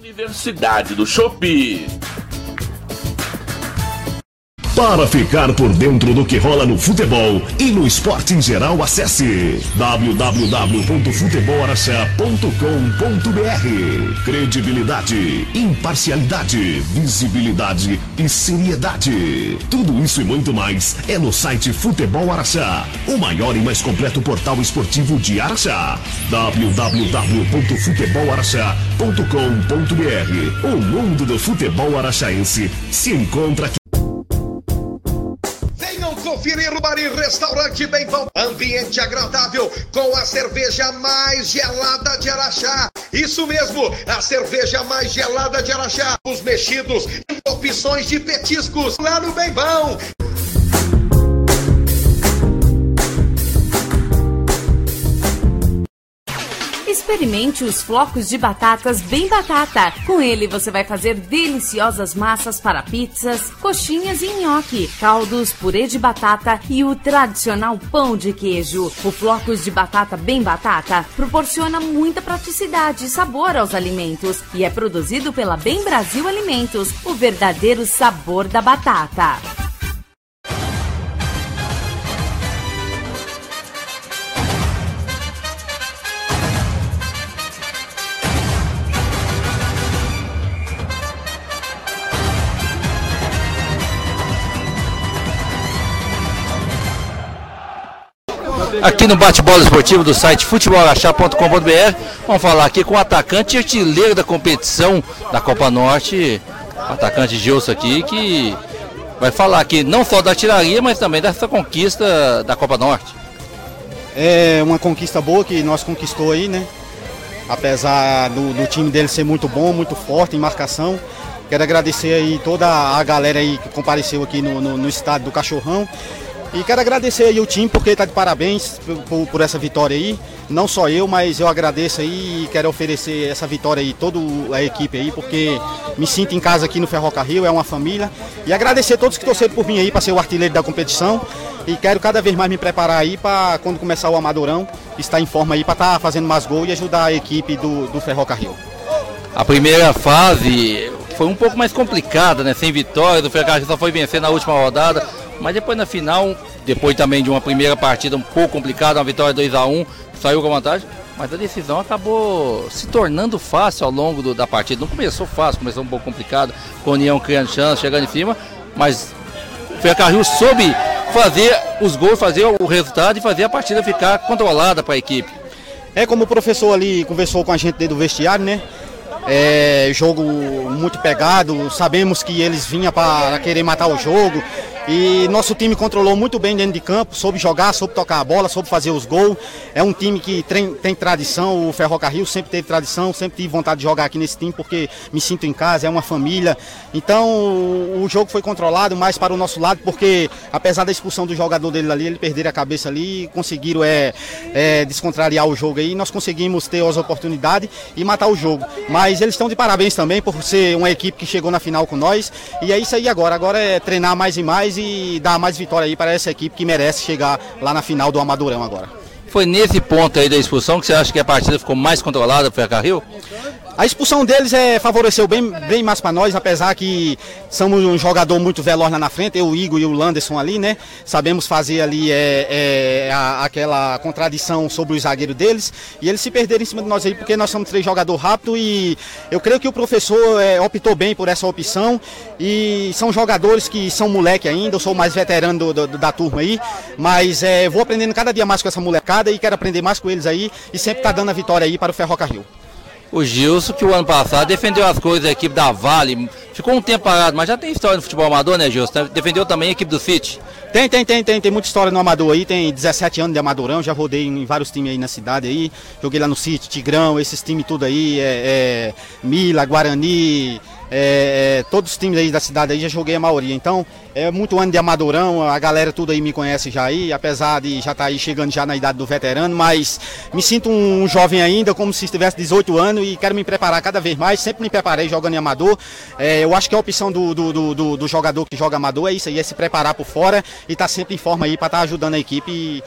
Universidade do Chopp. Para ficar por dentro do que rola no futebol e no esporte em geral, acesse www.futebolaraxá.com.br. Credibilidade, imparcialidade, visibilidade e seriedade. Tudo isso e muito mais é no site Futebol Araxá, o maior e mais completo portal esportivo de Araxá. www.futebolaraxá.com.br. O mundo do futebol araxaense se encontra aqui. Conferir o Bar e Restaurante Bem Bom, ambiente agradável com a cerveja mais gelada de Araxá. Isso mesmo, a cerveja mais gelada de Araxá. Os mexidos, opções de petiscos lá no Bem Bom. Experimente os flocos de batatas Bem Batata. Com ele você vai fazer deliciosas massas para pizzas, coxinhas e nhoque, caldos, purê de batata e o tradicional pão de queijo. O flocos de batata Bem Batata proporciona muita praticidade e sabor aos alimentos e é produzido pela Bem Brasil Alimentos, o verdadeiro sabor da batata. Aqui no bate-bola esportivo do site futebolaraxá.com.br, vamos falar aqui com o atacante artilheiro da competição da Copa Norte, o atacante Gilson aqui, que vai falar aqui não só da artilharia, mas também dessa conquista da Copa Norte. É uma conquista boa que nós conquistou aí, né? Apesar do time dele ser muito bom, muito forte em marcação. Quero agradecer aí toda a galera aí que compareceu aqui no estádio do Cachorrão. E quero agradecer aí o time porque está de parabéns por essa vitória aí. Não só eu, mas eu agradeço aí e quero oferecer essa vitória aí, toda a equipe aí, porque me sinto em casa aqui no Ferrocarril, é uma família. E agradecer a todos que torceram por mim aí para ser o artilheiro da competição. E quero cada vez mais me preparar aí para quando começar o Amadorão, estar em forma aí para estar fazendo mais gol e ajudar a equipe do Ferrocarril. A primeira fase foi um pouco mais complicada, né? Sem vitória, o Ferrocarril só foi vencer na última rodada. Mas depois na final, depois também de uma primeira partida um pouco complicada, uma vitória 2-1, saiu com vantagem, mas a decisão acabou se tornando fácil ao longo da partida. Não começou fácil, começou um pouco complicado, com a União criando chance, chegando em cima, mas o Ferrocarril soube fazer os gols, fazer o resultado e fazer a partida ficar controlada para a equipe. É como o professor ali conversou com a gente dentro do vestiário, né? É jogo muito pegado, sabemos que eles vinham para querer matar o jogo. E nosso time controlou muito bem dentro de campo, soube jogar, soube tocar a bola, soube fazer os gols. É um time que tem tradição, o Ferrocarril sempre teve tradição, sempre tive vontade de jogar aqui nesse time porque me sinto em casa, é uma família. Então o jogo foi controlado mais para o nosso lado porque apesar da expulsão do jogador dele ali, ele perderam a cabeça ali e conseguiram descontrariar o jogo aí. Nós conseguimos ter as oportunidades e matar o jogo. Mas eles estão de parabéns também por ser uma equipe que chegou na final com nós. E é isso aí agora. Agora é treinar mais e mais e dar mais vitória aí para essa equipe que merece chegar lá na final do Amadorão agora. Foi nesse ponto aí da expulsão que você acha que a partida ficou mais controlada para o Ferrocarril? A expulsão deles favoreceu bem mais para nós, apesar que somos um jogador muito veloz lá na frente, eu, o Igor e o Landerson ali, né? Sabemos fazer ali aquela contradição sobre o zagueiro deles e eles se perderam em cima de nós aí porque nós somos 3 jogadores rápidos e eu creio que o professor optou bem por essa opção e são jogadores que são moleque ainda, eu sou o mais veterano da turma aí, mas vou aprendendo cada dia mais com essa molecada e quero aprender mais com eles aí e sempre tá dando a vitória aí para o Ferrocarril. O Gilson, que o ano passado defendeu as coisas da equipe da Vale, ficou um tempo parado, mas já tem história no futebol amador, né, Gilson? Defendeu também a equipe do City. Tem muita história no amador aí, tem 17 anos de amadorão, já rodei em vários times aí na cidade aí, joguei lá no City, Tigrão, esses times tudo aí, Mila, Guarani, todos os times aí da cidade aí já joguei a maioria, então é muito ano de amadorão, a galera tudo aí me conhece já aí, apesar de já estar aí chegando já na idade do veterano, mas me sinto um jovem ainda, como se estivesse 18 anos e quero me preparar cada vez mais, sempre me preparei jogando em amador, eu acho que a opção do jogador que joga amador é isso aí, é se preparar por fora e estar sempre em forma aí para estar ajudando a equipe e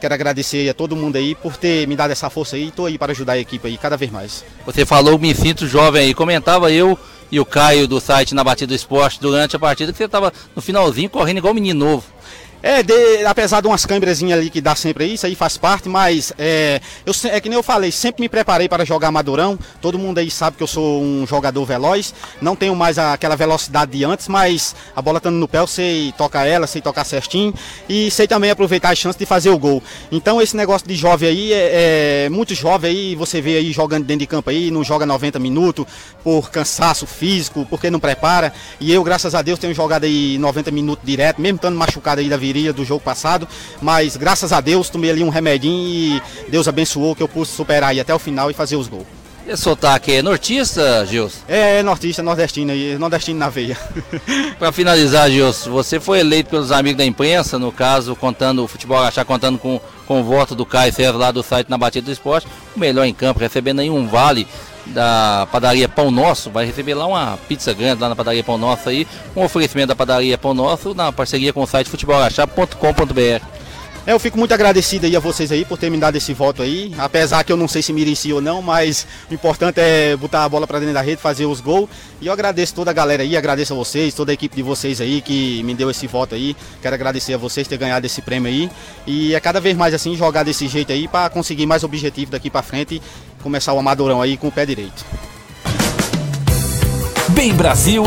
quero agradecer a todo mundo aí por ter me dado essa força aí, estou aí para ajudar a equipe aí cada vez mais. Você falou, me sinto jovem aí, comentava eu e o Caio do site Na Batida do Esporte durante a partida que você estava no finalzinho correndo igual um menino novo. Apesar de umas câmerazinhas ali que dá sempre aí, isso aí faz parte, mas é que nem eu falei, sempre me preparei para jogar Madurão. Todo mundo aí sabe que eu sou um jogador veloz, não tenho mais aquela velocidade de antes, mas a bola estando no pé eu sei tocar ela, sei tocar certinho e sei também aproveitar a chance de fazer o gol. Então esse negócio de jovem aí, muito jovem aí, você vê aí jogando dentro de campo aí, não joga 90 minutos por cansaço físico, porque não prepara. E eu, graças a Deus, tenho jogado aí 90 minutos direto, mesmo estando machucado aí da virilha do jogo passado, mas graças a Deus tomei ali um remedinho e Deus abençoou que eu pude superar aí até o final e fazer os gols. Esse sotaque é nortista, Gilson? É nortista, nordestino aí, nordestino na veia. Para finalizar, Gilson, você foi eleito pelos amigos da imprensa, no caso, contando o Futebol Araxá, contando com o voto do Caio César lá do site Na Batida do Esporte, o melhor em campo, recebendo aí um vale da padaria Pão Nosso, vai receber lá uma pizza grande lá na padaria Pão Nosso aí, um oferecimento da padaria Pão Nosso na parceria com o site futebolaraxá.com.br. Eu fico muito agradecido aí a vocês aí por ter me dado esse voto aí, apesar que eu não sei se merecia ou não, mas o importante é botar a bola para dentro da rede, fazer os gols. E eu agradeço toda a galera aí, agradeço a vocês, toda a equipe de vocês aí que me deu esse voto aí. Quero agradecer a vocês por ter ganhado esse prêmio aí. E é cada vez mais assim, jogar desse jeito aí para conseguir mais objetivo daqui para frente e começar o Amadorão aí com o pé direito. Bem Brasil.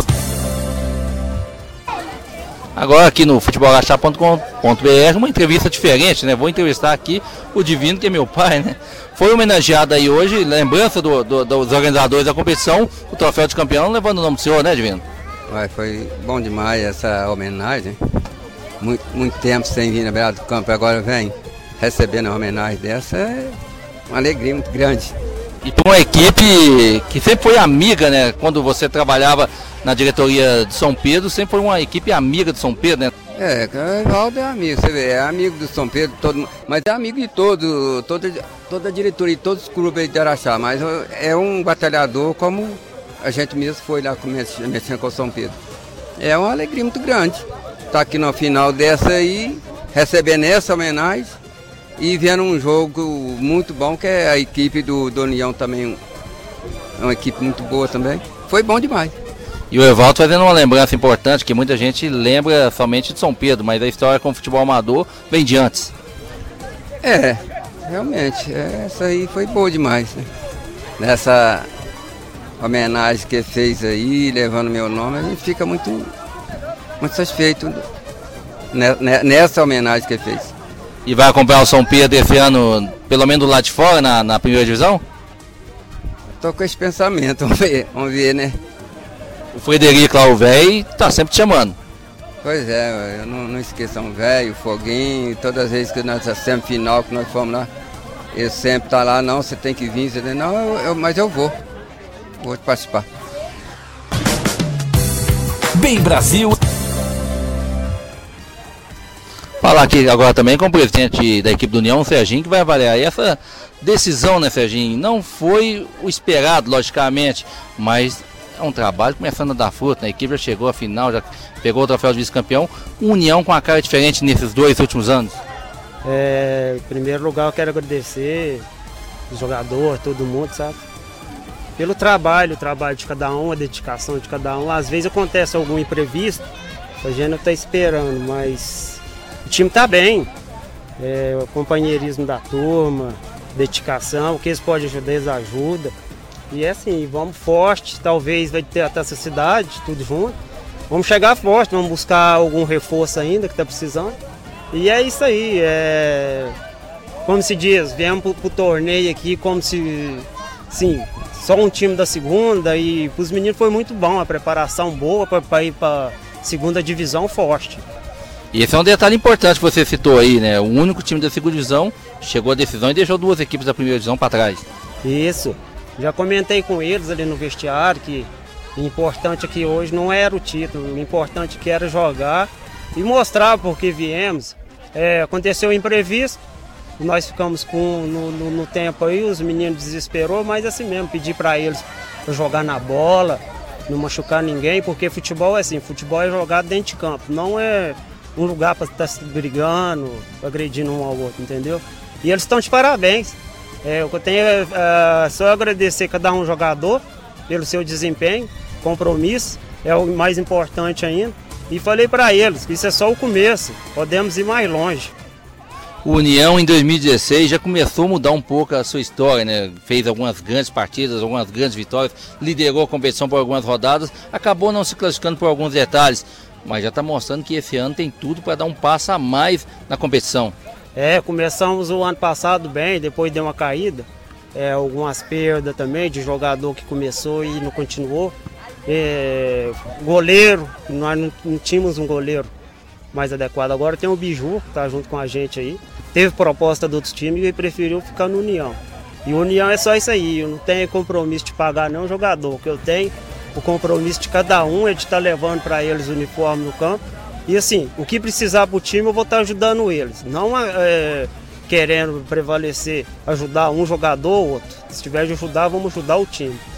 Agora aqui no futebolaraxá.com.br, uma entrevista diferente, né? Vou entrevistar aqui o Divino, que é meu pai, né? Foi homenageado aí hoje, lembrança dos organizadores da competição, o troféu de campeão, levando o nome do senhor, né, Divino? Foi bom demais essa homenagem. Muito tempo sem vir na beira do campo, agora vem recebendo uma homenagem dessa, é uma alegria muito grande. E para uma equipe que sempre foi amiga, né? Quando você trabalhava na diretoria de São Pedro, sempre foi uma equipe amiga de São Pedro, né? O Evaldo é amigo, você vê, é amigo do São Pedro, mas é amigo de toda a diretoria, de todos os clubes de Araxá, mas é um batalhador como a gente mesmo foi lá mexendo com o São Pedro. É uma alegria muito grande estar aqui no final dessa aí, recebendo essa homenagem e vendo um jogo muito bom, que é a equipe do União também, é uma equipe muito boa também. Foi bom demais. E o Evaldo fazendo uma lembrança importante, que muita gente lembra somente de São Pedro, mas a história com o futebol amador vem de antes. Realmente, essa aí foi boa demais, né? Nessa homenagem que ele fez aí, levando meu nome, a gente fica muito satisfeito nessa homenagem que ele fez. E vai acompanhar o São Pedro esse ano, pelo menos do lado de fora, na primeira divisão? Estou com esse pensamento, vamos ver, né? O Frederico lá, o velho, tá sempre te chamando. Pois é, eu não esqueçam o velho, o Foguinho, todas as vezes que nós semifinal que nós fomos lá, ele sempre tá lá, não, você tem que vir, você tem, não, mas eu vou participar. Bem Brasil. Falar aqui agora também com o presidente da equipe do União, o Serginho, que vai avaliar essa decisão, né, Serginho? Não foi o esperado, logicamente, mas é um trabalho começando a dar fruto, né? A equipe já chegou à final, já pegou o troféu de vice-campeão. União com a cara diferente nesses 2 últimos anos. Em primeiro lugar, eu quero agradecer os jogadores, todo mundo, sabe? Pelo trabalho de cada um, a dedicação de cada um. Às vezes acontece algum imprevisto, a gente não está esperando, mas o time está bem. O companheirismo da turma, dedicação, o que eles podem ajudar, eles ajudam. E é assim, vamos forte, talvez vai ter até essa cidade, tudo junto. Vamos chegar forte, vamos buscar algum reforço ainda que está precisando. E é isso aí, como se diz, viemos pro torneio aqui como se, sim, só um time da segunda, e para os meninos foi muito bom, a preparação boa para ir para segunda divisão forte. E esse é um detalhe importante que você citou aí, né? O único time da segunda divisão chegou à decisão e deixou 2 equipes da primeira divisão para trás. Isso, já comentei com eles ali no vestiário que o importante aqui hoje não era o título, o importante que era jogar e mostrar porque viemos. Aconteceu um imprevisto, nós ficamos no tempo aí, os meninos desesperou, mas assim mesmo, pedi para eles jogar na bola, não machucar ninguém, porque futebol é assim, futebol é jogado dentro de campo, não é um lugar para estar se brigando, agredindo um ao outro, entendeu? E eles estão de parabéns. O que eu tenho é só agradecer cada um jogador pelo seu desempenho, compromisso, é o mais importante ainda. E falei para eles que isso é só o começo, podemos ir mais longe. O União em 2016 já começou a mudar um pouco a sua história, né? Fez algumas grandes partidas, algumas grandes vitórias, liderou a competição por algumas rodadas, acabou não se classificando por alguns detalhes, mas já está mostrando que esse ano tem tudo para dar um passo a mais na competição. Começamos o ano passado bem, depois deu uma caída, algumas perdas também de jogador que começou e não continuou. Goleiro, nós não tínhamos um goleiro mais adequado. Agora tem o Biju, que está junto com a gente aí. Teve proposta de outros times e preferiu ficar no União. E o União é só isso aí, eu não tenho compromisso de pagar nenhum jogador. O que eu tenho, o compromisso de cada um é de estar levando para eles o uniforme no campo. E assim, o que precisar para o time eu vou estar ajudando eles. Não querendo prevalecer, ajudar um jogador ou outro. Se tiver de ajudar, vamos ajudar o time.